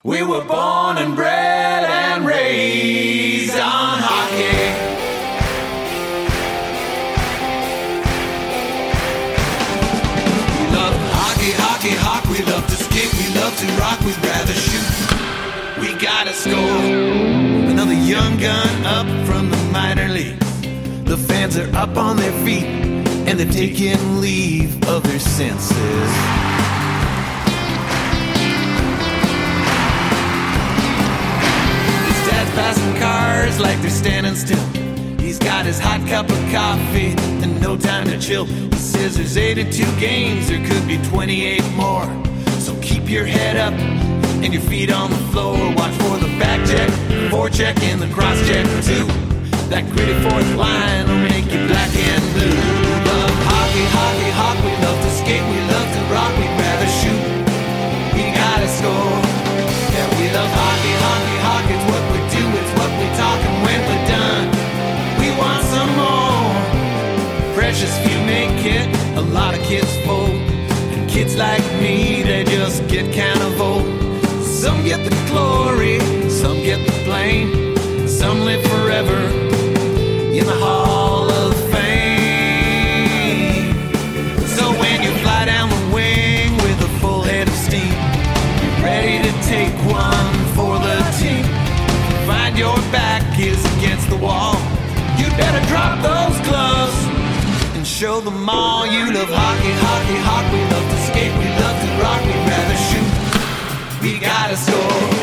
We were born and bred and raised on hockey. We love hockey, hockey, hockey. We love to skate, we love to rock. We'd rather shoot. We gotta score. Another young gun up from the minor league. The fans are up on their feet and they're taking leave of their senses. Passing cars like they're standing still. He's got his hot cup of coffee and no time to chill. He says there's 82 games, there could be 28 more. So keep your head up and your feet on the floor. Watch for the back check, forecheck, and the cross check too. That gritty fourth line will make you black and blue. We love hockey, hockey, hockey. We love to skate, we love to rock. We'd rather shoot. We gotta score. Yeah, we love hockey, hockey, hockey. It's what we do, it's what we talk, and when we're done, we want some more. Precious few make it, a lot of kids fold. And kids like me, they just get kind of old. Some get the glory, some get the blame. Some live forever in the Hall of Fame. So when you fly down the wing with a full head of steam, you're ready to take one for the team. Find your back is against the wall, you'd better drop those gloves and show them all. You love hockey, hockey, hockey. We love to skate, we love to rock. We'd rather shoot. We gotta score.